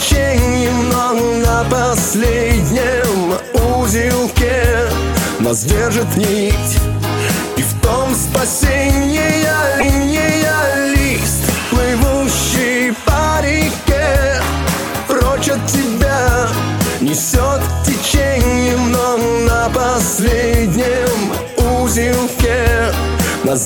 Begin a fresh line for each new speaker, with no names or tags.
течением, но на последнем узелке нас держит нить, и в том спасение. Лист, плывущий по реке, прочь от тебя несет течением, но на последнем узелке